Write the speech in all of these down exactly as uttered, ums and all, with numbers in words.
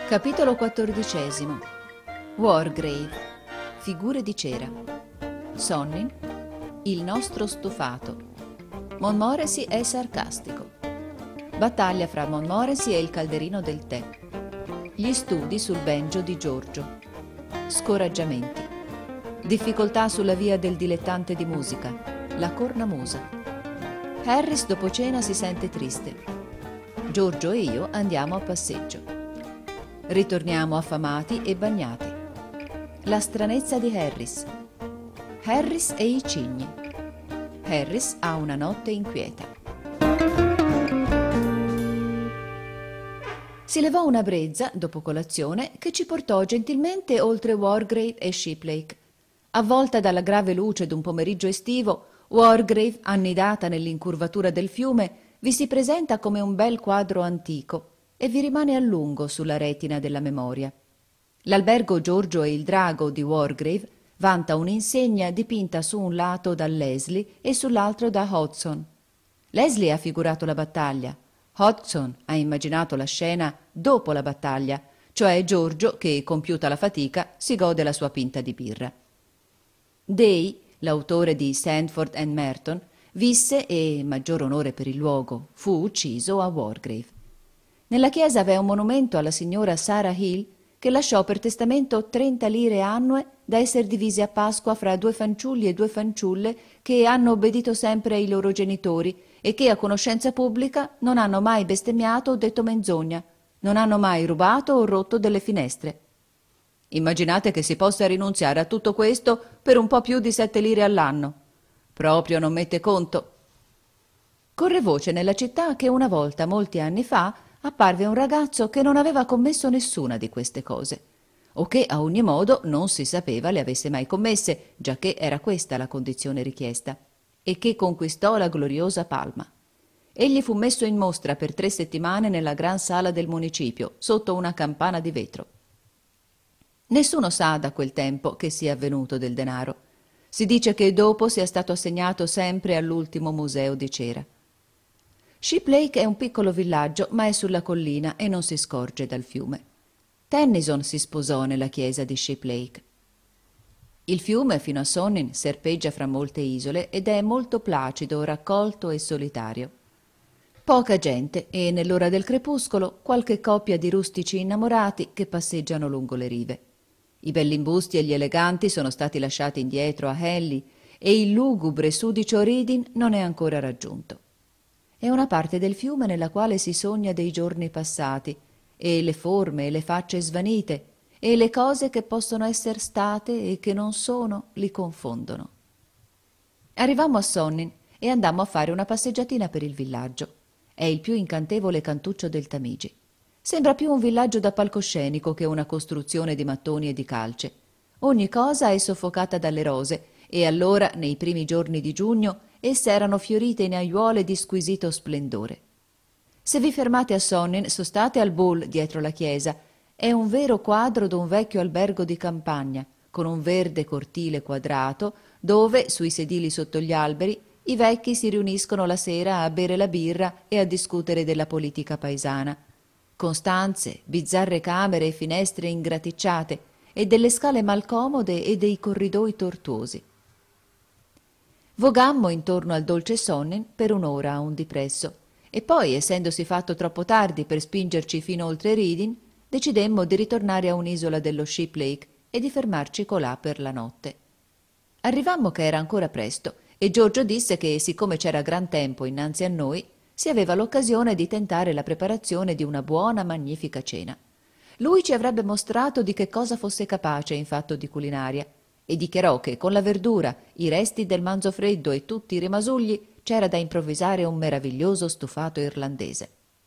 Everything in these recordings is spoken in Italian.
Capitolo quattordicesimo. Wargrave. Figure di cera. Sonnin. Il nostro stufato. Montmorency è sarcastico. Battaglia fra Montmorency e il calderino del tè. Gli studi sul banjo di Giorgio. Scoraggiamenti. Difficoltà sulla via del dilettante di musica. La cornamusa. Harris dopo cena si sente triste. Giorgio e io andiamo a passeggio. Ritorniamo affamati e bagnati. La stranezza di Harris. Harris e i cigni. Harris ha una notte inquieta. Si levò una brezza, dopo colazione, che ci portò gentilmente oltre Wargrave e Shiplake. Avvolta dalla grave luce d'un pomeriggio estivo, Wargrave, annidata nell'incurvatura del fiume, vi si presenta come un bel quadro antico e vi rimane a lungo sulla retina della memoria. L'albergo Giorgio e il Drago di Wargrave vanta un'insegna dipinta su un lato da Leslie e sull'altro da Hodgson. Leslie ha figurato la battaglia. Hodgson ha immaginato la scena dopo la battaglia, cioè Giorgio che, compiuta la fatica, si gode la sua pinta di birra. Day, l'autore di Sandford and Merton, visse e, maggior onore per il luogo, fu ucciso a Wargrave. Nella chiesa v'è un monumento alla signora Sarah Hill che lasciò per testamento trenta lire annue da essere divise a Pasqua fra due fanciulli e due fanciulle che hanno obbedito sempre ai loro genitori e che a conoscenza pubblica non hanno mai bestemmiato o detto menzogna, non hanno mai rubato o rotto delle finestre. Immaginate che si possa rinunziare a tutto questo per un po' più di sette lire all'anno. Proprio non mette conto. Corre voce nella città che una volta, molti anni fa, apparve un ragazzo che non aveva commesso nessuna di queste cose, o che a ogni modo non si sapeva le avesse mai commesse, giacché era questa la condizione richiesta, e che conquistò la gloriosa palma. Egli fu messo in mostra per tre settimane nella gran sala del municipio, sotto una campana di vetro. Nessuno sa da quel tempo che sia avvenuto del denaro. Si dice che dopo sia stato assegnato sempre all'ultimo museo di cera. Shiplake è un piccolo villaggio, ma è sulla collina e non si scorge dal fiume. Tennyson si sposò nella chiesa di Shiplake. Il fiume, fino a Sonnin, serpeggia fra molte isole ed è molto placido, raccolto e solitario. Poca gente e, nell'ora del crepuscolo, qualche coppia di rustici innamorati che passeggiano lungo le rive. I bellimbusti e gli eleganti sono stati lasciati indietro a Henley e il lugubre sudicio Reading non è ancora raggiunto. È una parte del fiume nella quale si sogna dei giorni passati, e le forme e le facce svanite, e le cose che possono essere state e che non sono li confondono. Arrivammo a Sonnin e andammo a fare una passeggiatina per il villaggio. È il più incantevole cantuccio del Tamigi. Sembra più un villaggio da palcoscenico che una costruzione di mattoni e di calce. Ogni cosa è soffocata dalle rose, e allora, nei primi giorni di giugno, esse erano fiorite in aiuole di squisito splendore. Se vi fermate a Sonnin, sostate al Bull dietro la chiesa. È un vero quadro d'un vecchio albergo di campagna, con un verde cortile quadrato, dove, sui sedili sotto gli alberi, i vecchi si riuniscono la sera a bere la birra e a discutere della politica paesana, con stanze, bizzarre camere e finestre ingraticciate, e delle scale malcomode e dei corridoi tortuosi. Vogammo intorno al dolce Sonnin per un'ora a un dipresso, e poi, essendosi fatto troppo tardi per spingerci fino oltre Reading, decidemmo di ritornare a un'isola dello Shiplake e di fermarci colà per la notte. Arrivammo che era ancora presto, e Giorgio disse che, siccome c'era gran tempo innanzi a noi, si aveva l'occasione di tentare la preparazione di una buona, magnifica cena. Lui ci avrebbe mostrato di che cosa fosse capace in fatto di culinaria, e dichiarò che con la verdura, i resti del manzo freddo e tutti i rimasugli c'era da improvvisare un meraviglioso stufato irlandese.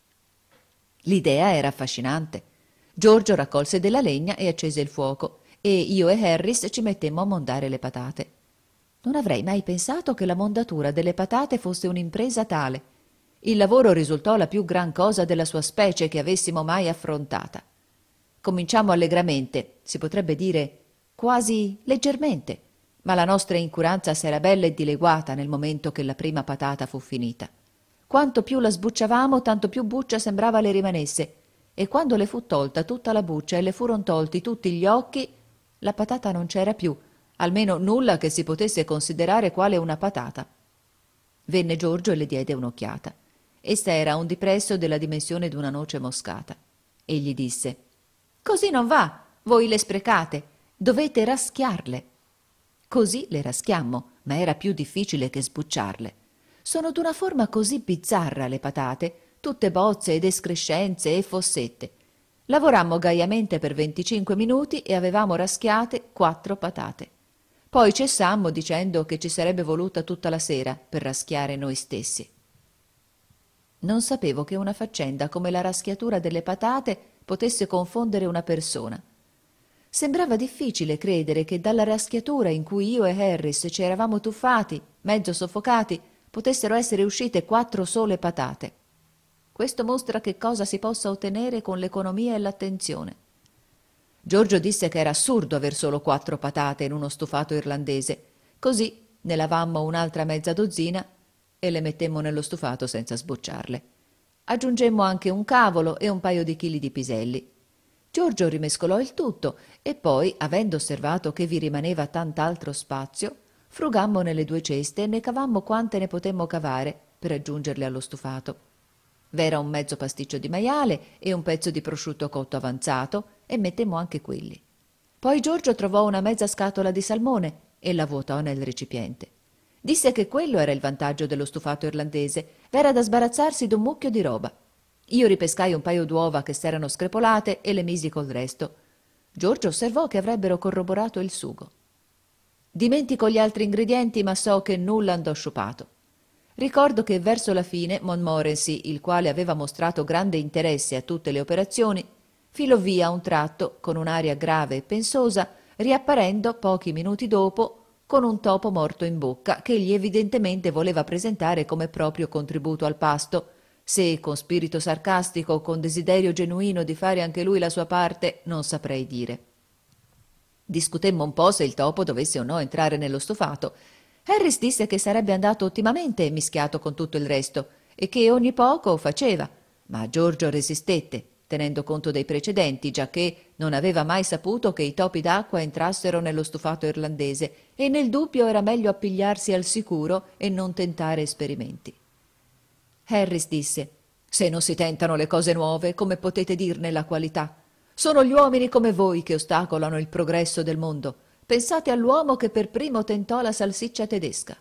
L'idea era affascinante. Giorgio raccolse della legna e accese il fuoco, e io e Harris ci mettemmo a mondare le patate. Non avrei mai pensato che la mondatura delle patate fosse un'impresa tale. Il lavoro risultò la più gran cosa della sua specie che avessimo mai affrontata. Cominciamo allegramente, si potrebbe dire quasi leggermente, ma la nostra incuranza s'era bella e dileguata nel momento che la prima patata fu finita. Quanto più la sbucciavamo, tanto più buccia sembrava le rimanesse, e quando le fu tolta tutta la buccia e le furon tolti tutti gli occhi, la patata non c'era più, almeno nulla che si potesse considerare quale una patata. Venne Giorgio e le diede un'occhiata. Essa era un dipresso della dimensione d'una noce moscata. Egli disse: «Così non va, voi le sprecate, dovete raschiarle». Così le raschiammo, ma era più difficile che sbucciarle. Sono d'una forma così bizzarra le patate, tutte bozze ed escrescenze e fossette. Lavorammo gaiamente per venticinque minuti e avevamo raschiate quattro patate. Poi cessammo dicendo che ci sarebbe voluta tutta la sera per raschiare noi stessi. Non sapevo che una faccenda come la raschiatura delle patate potesse confondere una persona. Sembrava difficile credere che dalla raschiatura in cui io e Harris ci eravamo tuffati, mezzo soffocati, potessero essere uscite quattro sole patate. Questo mostra che cosa si possa ottenere con l'economia e l'attenzione. Giorgio disse che era assurdo aver solo quattro patate in uno stufato irlandese. Così ne lavammo un'altra mezza dozzina e le mettemmo nello stufato senza sbocciarle. Aggiungemmo anche un cavolo e un paio di chili di piselli. Giorgio rimescolò il tutto e poi, avendo osservato che vi rimaneva tant'altro spazio, frugammo nelle due ceste e ne cavammo quante ne potemmo cavare per aggiungerle allo stufato. V'era un mezzo pasticcio di maiale e un pezzo di prosciutto cotto avanzato e mettemmo anche quelli. Poi Giorgio trovò una mezza scatola di salmone e la vuotò nel recipiente. Disse che quello era il vantaggio dello stufato irlandese, v'era da sbarazzarsi d'un mucchio di roba. Io ripescai un paio d'uova che s'erano screpolate e le misi col resto. Giorgio osservò che avrebbero corroborato il sugo. Dimentico gli altri ingredienti, ma so che nulla andò sciupato. Ricordo che verso la fine Montmorency, il quale aveva mostrato grande interesse a tutte le operazioni, filò via a un tratto con un'aria grave e pensosa, riapparendo pochi minuti dopo con un topo morto in bocca che egli evidentemente voleva presentare come proprio contributo al pasto, se con spirito sarcastico o con desiderio genuino di fare anche lui la sua parte, non saprei dire. Discutemmo un po' se il topo dovesse o no entrare nello stufato. Harris disse che sarebbe andato ottimamente mischiato con tutto il resto e che ogni poco faceva, ma Giorgio resistette, tenendo conto dei precedenti, giacché non aveva mai saputo che i topi d'acqua entrassero nello stufato irlandese e nel dubbio era meglio appigliarsi al sicuro e non tentare esperimenti. Harris disse: «Se non si tentano le cose nuove, come potete dirne la qualità? Sono gli uomini come voi che ostacolano il progresso del mondo. Pensate all'uomo che per primo tentò la salsiccia tedesca».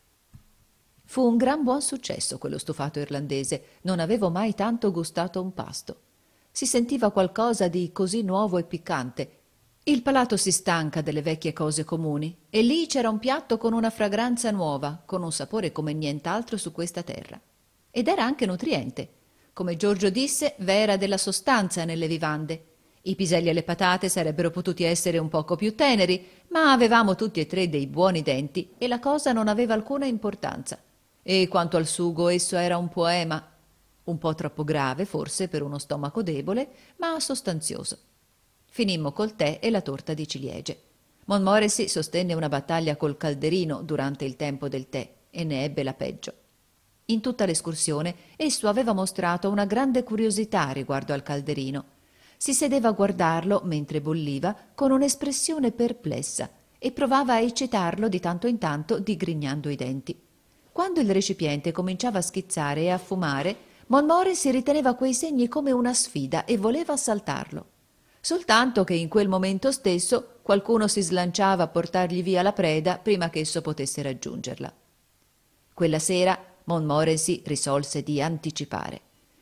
Fu un gran buon successo quello stufato irlandese, non avevo mai tanto gustato un pasto. Si sentiva qualcosa di così nuovo e piccante. Il palato si stanca delle vecchie cose comuni, e lì c'era un piatto con una fragranza nuova, con un sapore come nient'altro su questa terra. Ed era anche nutriente. Come Giorgio disse, v'era della sostanza nelle vivande. I piselli e le patate sarebbero potuti essere un poco più teneri, ma avevamo tutti e tre dei buoni denti e la cosa non aveva alcuna importanza. E quanto al sugo, esso era un poema, un po' troppo grave forse per uno stomaco debole, ma sostanzioso. Finimmo col tè e la torta di ciliegie. Montmorency sostenne una battaglia col calderino durante il tempo del tè e ne ebbe la peggio. In tutta l'escursione esso aveva mostrato una grande curiosità riguardo al calderino. Si sedeva a guardarlo mentre bolliva con un'espressione perplessa e provava a eccitarlo di tanto in tanto digrignando i denti. Quando il recipiente cominciava a schizzare e a fumare, Montmorency riteneva quei segni come una sfida e voleva assaltarlo. Soltanto che in quel momento stesso qualcuno si slanciava a portargli via la preda prima che esso potesse raggiungerla. Quella sera Montmorency risolse di anticipare.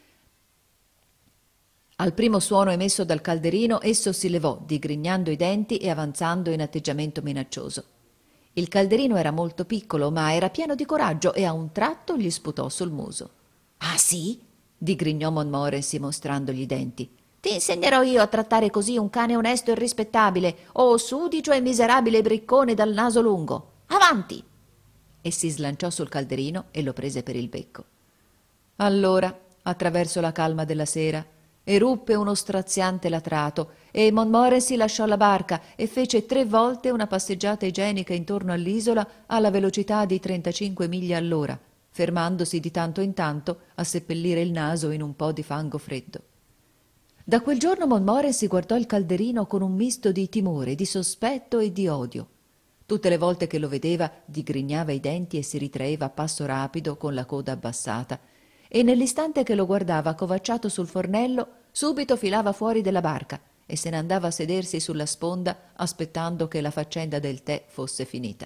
Al primo suono emesso dal calderino esso si levò, digrignando i denti e avanzando in atteggiamento minaccioso. Il calderino era molto piccolo, ma era pieno di coraggio e a un tratto gli sputò sul muso. «Ah sì?» digrignò Montmorency mostrandogli i denti. «Ti insegnerò io a trattare così un cane onesto e rispettabile, o sudicio e miserabile briccone dal naso lungo. Avanti!» E si slanciò sul calderino e lo prese per il becco. Allora, attraverso la calma della sera, eruppe uno straziante latrato e Montmorency lasciò la barca e fece tre volte una passeggiata igienica intorno all'isola alla velocità di trentacinque miglia all'ora, fermandosi di tanto in tanto a seppellire il naso in un po' di fango freddo. Da quel giorno Montmorency guardò il calderino con un misto di timore, di sospetto e di odio. Tutte le volte che lo vedeva digrignava i denti e si ritraeva a passo rapido con la coda abbassata, e nell'istante che lo guardava accovacciato sul fornello subito filava fuori della barca e se ne andava a sedersi sulla sponda aspettando che la faccenda del tè fosse finita.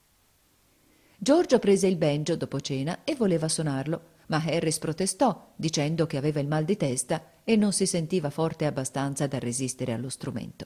Giorgio prese il banjo dopo cena e voleva suonarlo, ma Harris protestò dicendo che aveva il mal di testa e non si sentiva forte abbastanza da resistere allo strumento.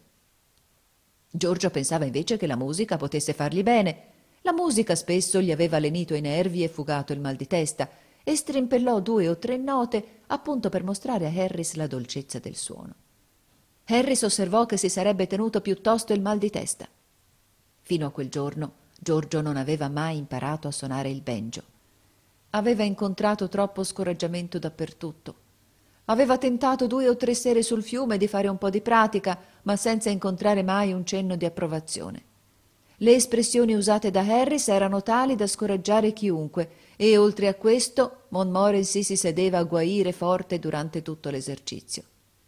Giorgio pensava invece che la musica potesse fargli bene. La musica spesso gli aveva lenito i nervi e fugato il mal di testa, e strimpellò due o tre note appunto per mostrare a Harris la dolcezza del suono. Harris osservò che si sarebbe tenuto piuttosto il mal di testa. Fino a quel giorno Giorgio non aveva mai imparato a suonare il banjo. Aveva incontrato troppo scoraggiamento dappertutto. Aveva tentato due o tre sere sul fiume di fare un po' di pratica, ma senza incontrare mai un cenno di approvazione. Le espressioni usate da Harris erano tali da scoraggiare chiunque, e oltre a questo Montmorency si sedeva a guaire forte durante tutto l'esercizio.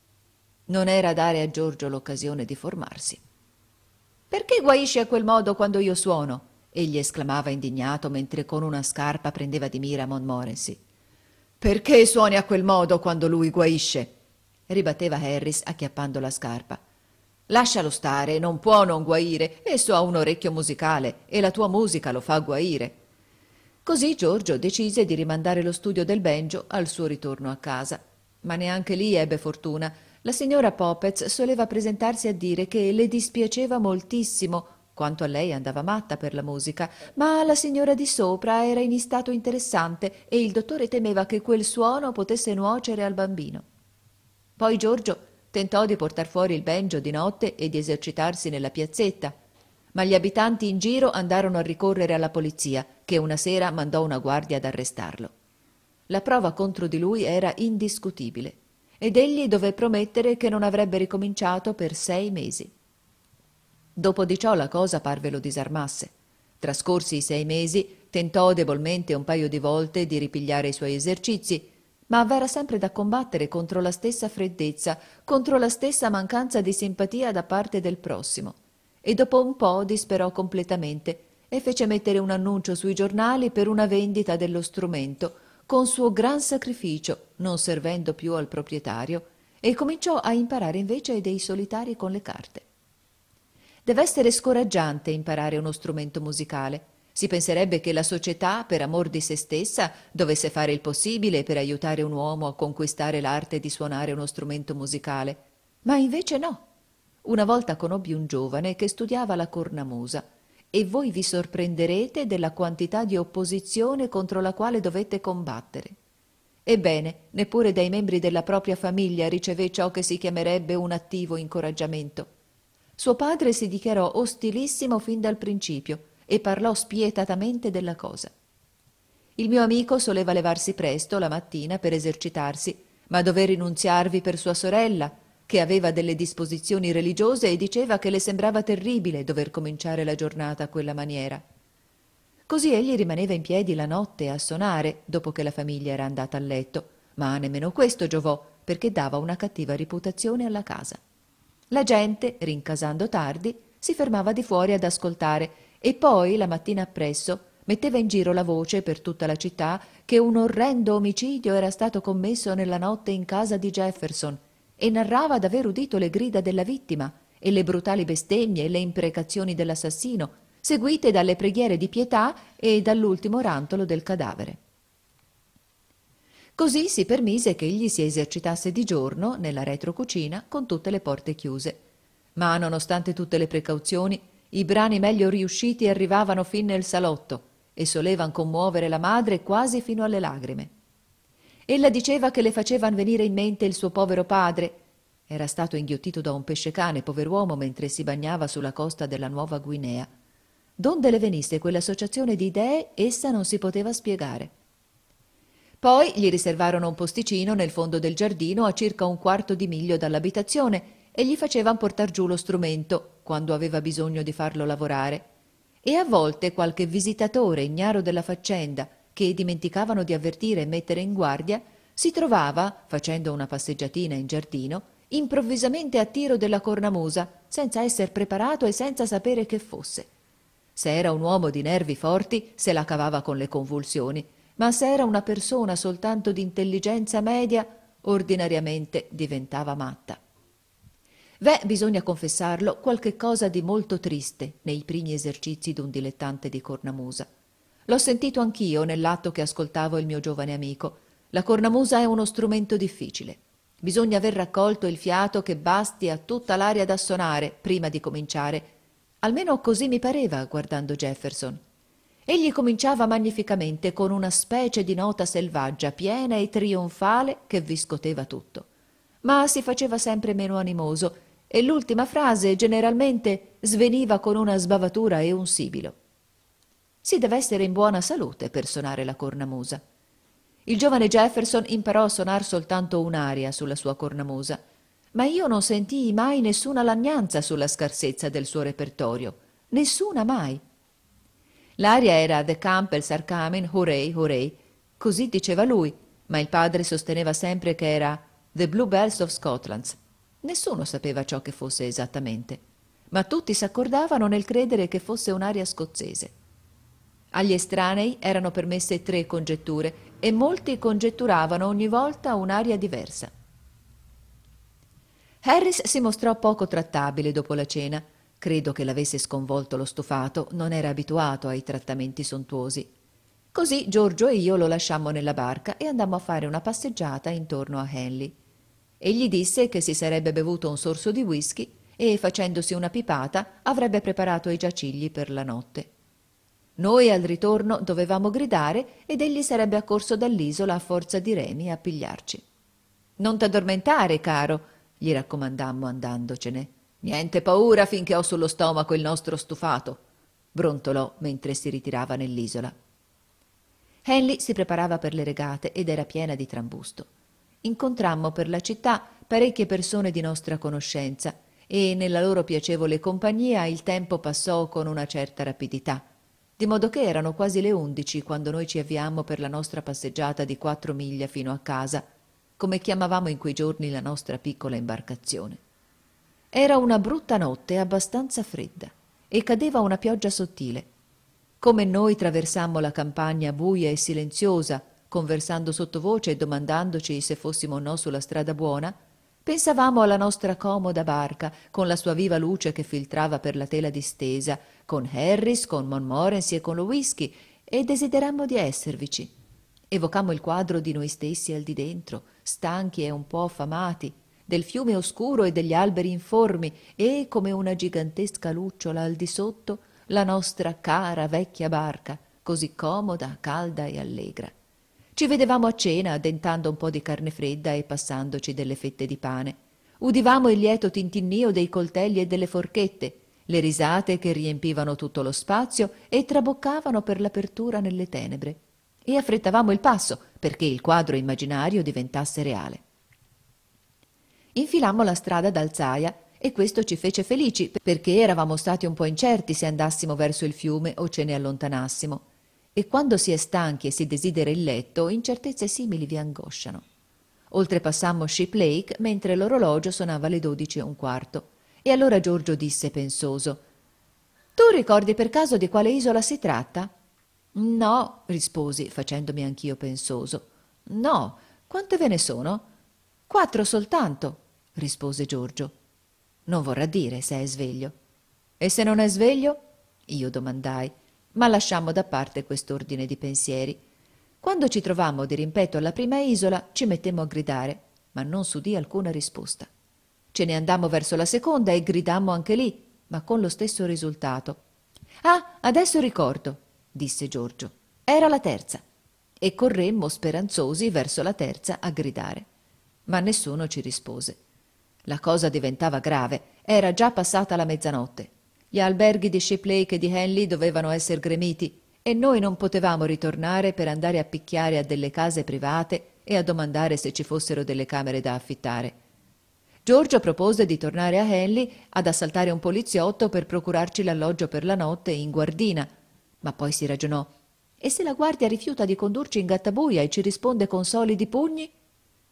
Non era dare a Giorgio l'occasione di formarsi. «Perché guaisci a quel modo quando io suono?» egli esclamava indignato mentre con una scarpa prendeva di mira Montmorency. «Perché suoni a quel modo quando lui guaisce?» ribatteva Harris acchiappando la scarpa. «Lascialo stare, non può non guaire, esso ha un orecchio musicale e la tua musica lo fa guaire». Così Giorgio decise di rimandare lo studio del banjo al suo ritorno a casa. Ma neanche lì ebbe fortuna. La signora Poppets soleva presentarsi a dire che le dispiaceva moltissimo, quanto a lei andava matta per la musica, ma la signora di sopra era in stato interessante e il dottore temeva che quel suono potesse nuocere al bambino. Poi Giorgio tentò di portar fuori il banjo di notte e di esercitarsi nella piazzetta, ma gli abitanti in giro andarono a ricorrere alla polizia, che una sera mandò una guardia ad arrestarlo. La prova contro di lui era indiscutibile, ed egli dové promettere che non avrebbe ricominciato per sei mesi. Dopo di ciò la cosa parve lo disarmasse. Trascorsi i sei mesi, tentò debolmente un paio di volte di ripigliare i suoi esercizi, ma v'era sempre da combattere contro la stessa freddezza, contro la stessa mancanza di simpatia da parte del prossimo. E dopo un po' disperò completamente e fece mettere un annuncio sui giornali per una vendita dello strumento, con suo gran sacrificio, non servendo più al proprietario, e cominciò a imparare invece dei solitari con le carte. Deve essere scoraggiante imparare uno strumento musicale. Si penserebbe che la società, per amor di se stessa, dovesse fare il possibile per aiutare un uomo a conquistare l'arte di suonare uno strumento musicale. Ma invece no. Una volta conobbi un giovane che studiava la cornamusa e voi vi sorprenderete della quantità di opposizione contro la quale dovette combattere. Ebbene, neppure dai membri della propria famiglia ricevé ciò che si chiamerebbe un attivo incoraggiamento. Suo padre si dichiarò ostilissimo fin dal principio e parlò spietatamente della cosa. Il mio amico soleva levarsi presto la mattina per esercitarsi, ma dové rinunziarvi per sua sorella, che aveva delle disposizioni religiose e diceva che le sembrava terribile dover cominciare la giornata a quella maniera. Così egli rimaneva in piedi la notte a sonare, dopo che la famiglia era andata a letto, ma nemmeno questo giovò, perché dava una cattiva reputazione alla casa. La gente, rincasando tardi, si fermava di fuori ad ascoltare e poi, la mattina appresso, metteva in giro la voce per tutta la città che un orrendo omicidio era stato commesso nella notte in casa di Jefferson e narrava d'aver udito le grida della vittima e le brutali bestemmie e le imprecazioni dell'assassino, seguite dalle preghiere di pietà e dall'ultimo rantolo del cadavere. Così si permise che egli si esercitasse di giorno nella retrocucina con tutte le porte chiuse. Ma nonostante tutte le precauzioni, i brani meglio riusciti arrivavano fin nel salotto e solevan commuovere la madre quasi fino alle lagrime. Ella diceva che le facevan venire in mente il suo povero padre. Era stato inghiottito da un pesce-cane, pover'uomo, mentre si bagnava sulla costa della Nuova Guinea. Donde le venisse quell'associazione di idee, essa non si poteva spiegare. Poi gli riservarono un posticino nel fondo del giardino a circa un quarto di miglio dall'abitazione e gli facevan portar giù lo strumento quando aveva bisogno di farlo lavorare. E a volte qualche visitatore ignaro della faccenda, che dimenticavano di avvertire e mettere in guardia, si trovava, facendo una passeggiatina in giardino, improvvisamente a tiro della cornamusa, senza esser preparato e senza sapere che fosse. Se era un uomo di nervi forti, se la cavava con le convulsioni, ma se era una persona soltanto di intelligenza media, ordinariamente diventava matta. V'è, bisogna confessarlo, qualche cosa di molto triste nei primi esercizi d'un dilettante di cornamusa. L'ho sentito anch'io nell'atto che ascoltavo il mio giovane amico. La cornamusa è uno strumento difficile. Bisogna aver raccolto il fiato che basti a tutta l'aria da sonare prima di cominciare. Almeno così mi pareva guardando Jefferson. Egli cominciava magnificamente con una specie di nota selvaggia, piena e trionfale che vi scoteva tutto. Ma si faceva sempre meno animoso e l'ultima frase generalmente sveniva con una sbavatura e un sibilo. Si deve essere in buona salute per suonare la cornamusa. Il giovane Jefferson imparò a suonar soltanto un'aria sulla sua cornamusa, ma io non sentii mai nessuna lagnanza sulla scarsezza del suo repertorio, nessuna mai. L'aria era The Campbells are coming, hooray, hooray, così diceva lui, ma il padre sosteneva sempre che era The Bluebells of Scotland. Nessuno sapeva ciò che fosse esattamente, ma tutti s'accordavano nel credere che fosse un'aria scozzese. Agli estranei erano permesse tre congetture e molti congetturavano ogni volta un'aria diversa. Harris si mostrò poco trattabile dopo la cena. Credo che l'avesse sconvolto lo stufato, non era abituato ai trattamenti sontuosi. Così Giorgio e io lo lasciammo nella barca e andammo a fare una passeggiata intorno a Henley. Egli disse che si sarebbe bevuto un sorso di whisky e, facendosi una pipata, avrebbe preparato i giacigli per la notte. Noi al ritorno dovevamo gridare ed egli sarebbe accorso dall'isola a forza di remi a pigliarci. «Non t'addormentare, caro», gli raccomandammo andandocene. «Niente paura finché ho sullo stomaco il nostro stufato», brontolò mentre si ritirava nell'isola. Henley si preparava per le regate ed era piena di trambusto. Incontrammo per la città parecchie persone di nostra conoscenza e nella loro piacevole compagnia il tempo passò con una certa rapidità, di modo che erano quasi le undici quando noi ci avviammo per la nostra passeggiata di quattro miglia fino a casa, come chiamavamo in quei giorni la nostra piccola imbarcazione. Era una brutta notte abbastanza fredda e cadeva una pioggia sottile. Come noi traversammo la campagna buia e silenziosa, conversando sottovoce e domandandoci se fossimo o no sulla strada buona, pensavamo alla nostra comoda barca, con la sua viva luce che filtrava per la tela distesa, con Harris, con Montmorency e con lo whisky, e desiderammo di esservici. Evocammo il quadro di noi stessi al di dentro, stanchi e un po' affamati, del fiume oscuro e degli alberi informi, e, come una gigantesca lucciola al di sotto, la nostra cara vecchia barca, così comoda, calda e allegra. Ci vedevamo a cena addentando un po' di carne fredda e passandoci delle fette di pane. Udivamo il lieto tintinnio dei coltelli e delle forchette, le risate che riempivano tutto lo spazio e traboccavano per l'apertura nelle tenebre. E affrettavamo il passo perché il quadro immaginario diventasse reale. Infilammo la strada d'Alzaia e questo ci fece felici perché eravamo stati un po' incerti se andassimo verso il fiume o ce ne allontanassimo. E quando si è stanchi e si desidera il letto, incertezze simili vi angosciano. Oltrepassammo Ship Lake mentre l'orologio suonava le dodici e un quarto. E allora Giorgio disse pensoso: «Tu ricordi per caso di quale isola si tratta?» «No», risposi, facendomi anch'io pensoso. «No, quante ve ne sono?» «Quattro soltanto», rispose Giorgio. «Non vorrà dire se è sveglio». «E se non è sveglio?» io domandai, ma lasciammo da parte quest'ordine di pensieri. Quando ci trovammo di rimpetto alla prima isola, ci mettemmo a gridare, ma non s'udì alcuna risposta. Ce ne andammo verso la seconda e gridammo anche lì, ma con lo stesso risultato. «Ah, adesso ricordo», disse Giorgio. «Era la terza». E corremmo speranzosi verso la terza a gridare. Ma nessuno ci rispose. La cosa diventava grave, era già passata la mezzanotte. Gli alberghi di Ship Lake e di Henley dovevano essere gremiti e noi non potevamo ritornare per andare a picchiare a delle case private e a domandare se ci fossero delle camere da affittare. Giorgio propose di tornare a Henley ad assaltare un poliziotto per procurarci l'alloggio per la notte in guardina, ma poi si ragionò: e se la guardia rifiuta di condurci in gattabuia e ci risponde con solidi pugni?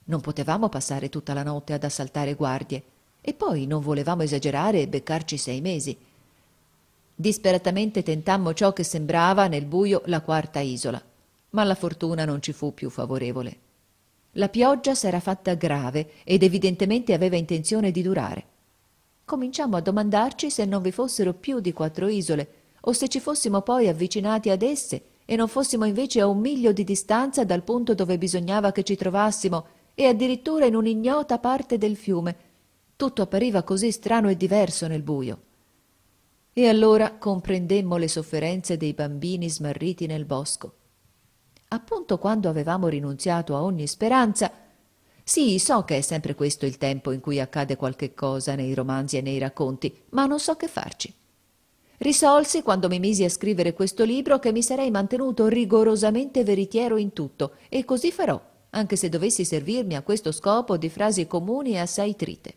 Non potevamo passare tutta la notte ad assaltare guardie, e poi non volevamo esagerare e beccarci sei mesi. Disperatamente tentammo ciò che sembrava nel buio la quarta isola, ma la fortuna non ci fu più favorevole. La pioggia s'era fatta grave ed evidentemente aveva intenzione di durare. Cominciammo a domandarci se non vi fossero più di quattro isole, o se ci fossimo poi avvicinati ad esse e non fossimo invece a un miglio di distanza dal punto dove bisognava che ci trovassimo, e addirittura in un'ignota parte del fiume. Tutto appariva così strano e diverso nel buio. E allora comprendemmo le sofferenze dei bambini smarriti nel bosco. Appunto quando avevamo rinunziato a ogni speranza, sì, so che è sempre questo il tempo in cui accade qualche cosa nei romanzi e nei racconti, ma non so che farci. Risolsi, quando mi misi a scrivere questo libro, che mi sarei mantenuto rigorosamente veritiero in tutto, e così farò, anche se dovessi servirmi a questo scopo di frasi comuni e assai trite.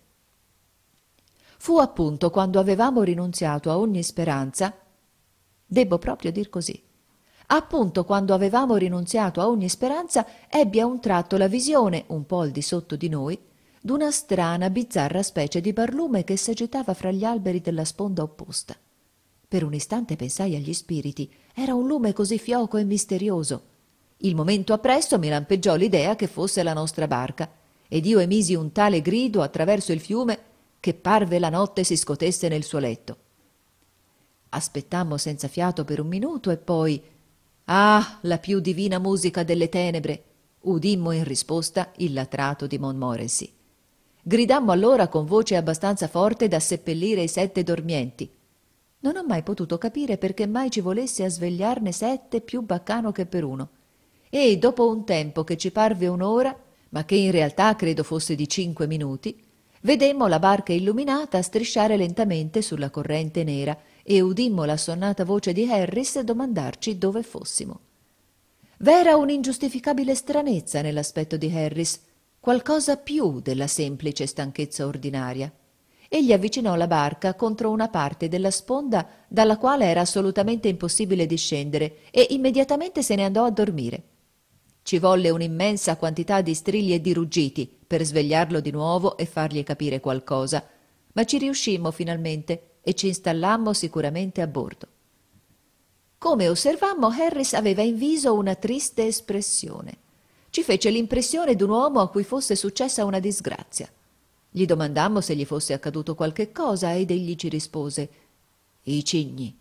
Fu appunto quando avevamo rinunziato a ogni speranza, debbo proprio dir così, appunto quando avevamo rinunziato a ogni speranza, ebbi a un tratto la visione, un po' al di sotto di noi, d'una strana, bizzarra specie di barlume che s'agitava fra gli alberi della sponda opposta. Per un istante pensai agli spiriti, era un lume così fioco e misterioso. Il momento appresso mi lampeggiò l'idea che fosse la nostra barca, ed io emisi un tale grido attraverso il fiume che parve la notte si scotesse nel suo letto. Aspettammo senza fiato per un minuto e poi, ah, la più divina musica delle tenebre, udimmo in risposta il latrato di Montmorency. Gridammo allora con voce abbastanza forte da seppellire i sette dormienti. Non ho mai potuto capire perché mai ci volesse a svegliarne sette più baccano che per uno. E dopo un tempo che ci parve un'ora, ma che in realtà credo fosse di cinque minuti, vedemmo la barca illuminata strisciare lentamente sulla corrente nera e udimmo l'assonnata voce di Harris domandarci dove fossimo. V'era un'ingiustificabile stranezza nell'aspetto di Harris, qualcosa più della semplice stanchezza ordinaria. Egli avvicinò la barca contro una parte della sponda dalla quale era assolutamente impossibile discendere e immediatamente se ne andò a dormire. Ci volle un'immensa quantità di strilli e di ruggiti per svegliarlo di nuovo e fargli capire qualcosa, ma ci riuscimmo finalmente e ci installammo sicuramente a bordo. Come osservammo, Harris aveva in viso una triste espressione. Ci fece l'impressione d'un uomo a cui fosse successa una disgrazia. Gli domandammo se gli fosse accaduto qualche cosa ed egli ci rispose: «I cigni».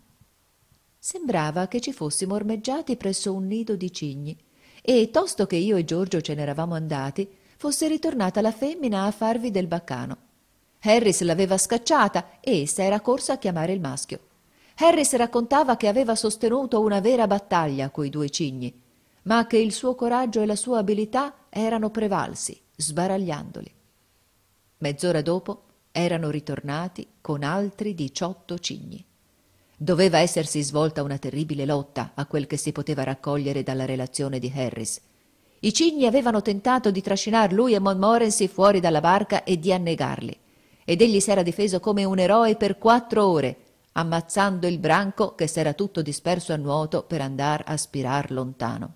Sembrava che ci fossimo ormeggiati presso un nido di cigni e, tosto che io e Giorgio ce n'eravamo andati, fosse ritornata la femmina a farvi del baccano. Harris l'aveva scacciata e essa era corsa a chiamare il maschio. Harris raccontava che aveva sostenuto una vera battaglia coi due cigni, ma che il suo coraggio e la sua abilità erano prevalsi, sbaragliandoli. Mezz'ora dopo erano ritornati con altri diciotto cigni. Doveva essersi svolta una terribile lotta, a quel che si poteva raccogliere dalla relazione di Harris. I cigni avevano tentato di trascinar lui e Montmorency fuori dalla barca e di annegarli, ed egli s'era difeso come un eroe per quattro ore, ammazzando il branco che s'era tutto disperso a nuoto per andar a spirar lontano.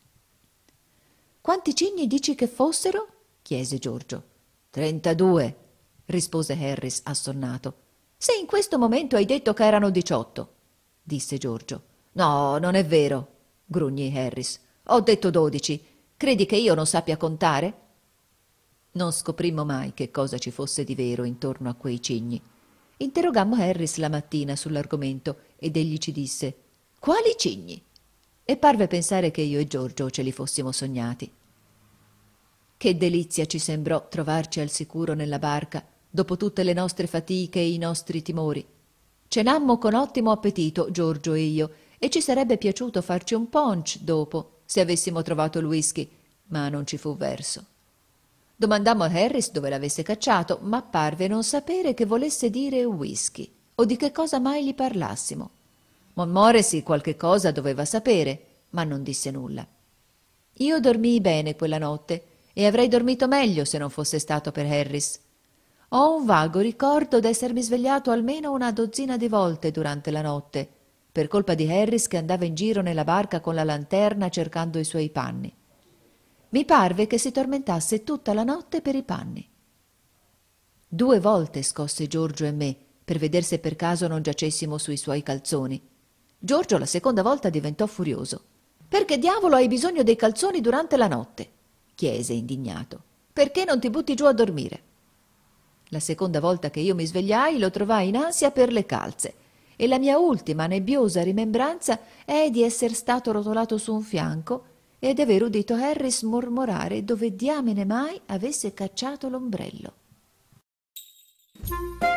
«Quanti cigni dici che fossero?» chiese Giorgio. «Trentadue», rispose Harris assonnato. «Se in questo momento hai detto che erano diciotto», disse Giorgio. «No, non è vero», grugnì Harris. «Ho detto dodici. Credi che io non sappia contare?» Non scoprimmo mai che cosa ci fosse di vero intorno a quei cigni. Interrogammo Harris la mattina sull'argomento ed egli ci disse: «Quali cigni?» E parve pensare che io e Giorgio ce li fossimo sognati. Che delizia ci sembrò trovarci al sicuro nella barca, dopo tutte le nostre fatiche e i nostri timori. Cenammo con ottimo appetito, Giorgio e io, e ci sarebbe piaciuto farci un punch dopo, se avessimo trovato il whisky, ma non ci fu verso. Domandammo a Harris dove l'avesse cacciato, ma parve non sapere che volesse dire whisky, o di che cosa mai gli parlassimo. Montmorency qualche cosa doveva sapere, ma non disse nulla. Io dormii bene quella notte, e avrei dormito meglio se non fosse stato per Harris. Ho un vago ricordo d'essermi svegliato almeno una dozzina di volte durante la notte, per colpa di Harris che andava in giro nella barca con la lanterna cercando i suoi panni. Mi parve che si tormentasse tutta la notte per i panni. Due volte scosse Giorgio e me per vedere se per caso non giacessimo sui suoi calzoni. Giorgio la seconda volta diventò furioso. «Perché diavolo hai bisogno dei calzoni durante la notte?» chiese indignato. «Perché non ti butti giù a dormire?» La seconda volta che io mi svegliai lo trovai in ansia per le calze e la mia ultima nebbiosa rimembranza è di esser stato rotolato su un fianco e di aver udito Harris mormorare dove diamine mai avesse cacciato l'ombrello.